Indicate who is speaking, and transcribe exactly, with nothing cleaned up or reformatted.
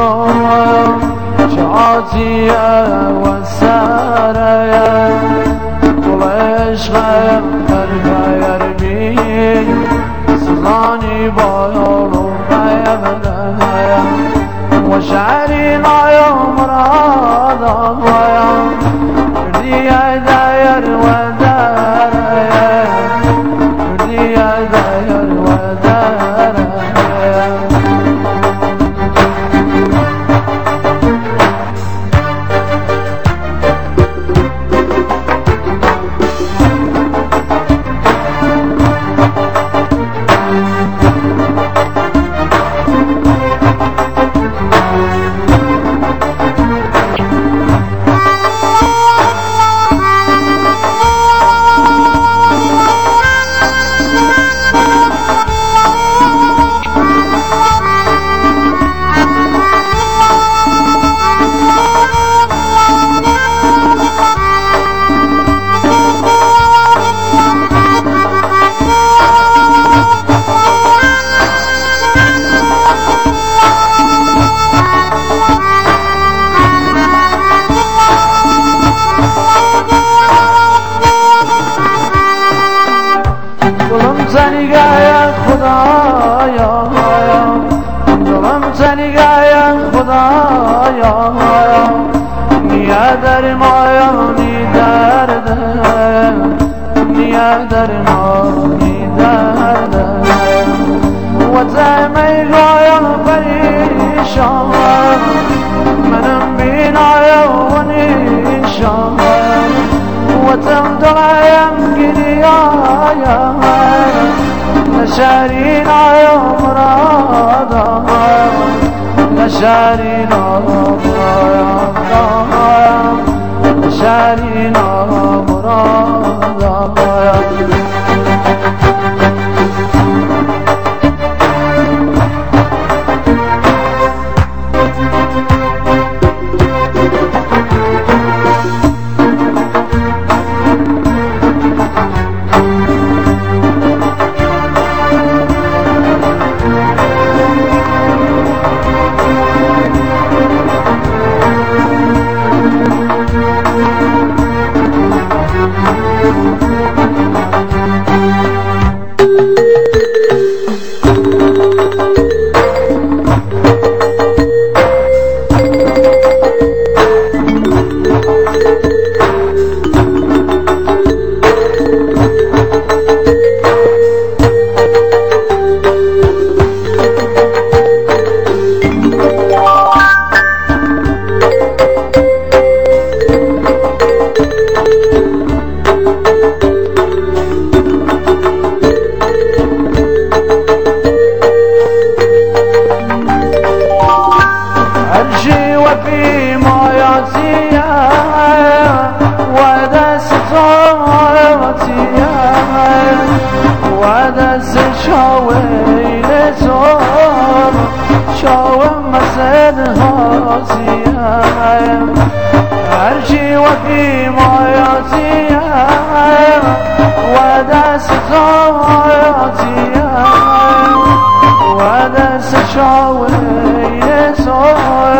Speaker 1: الدنيا شعاتية والسارية كل عشقة فرقة يرمي سلاني بايولو غيبنايا وشعري لا يوم راضا رديا داير وداريا رديا داير وداريا يا خدايا ظلمتني يا خدايا يا درماني درد يا درماني درد وتمي يا بريشان من بينا يوني شان وتمدل يمكني يا لشارينا يا مرادا لشارينا مرادا لشارينا مرادا وفي موياتي ودس صوتي ودس شاوي لصوم شاوم مسد هاتي عرشي وفي موياتي ودس صوتي ودس شاوي لصوم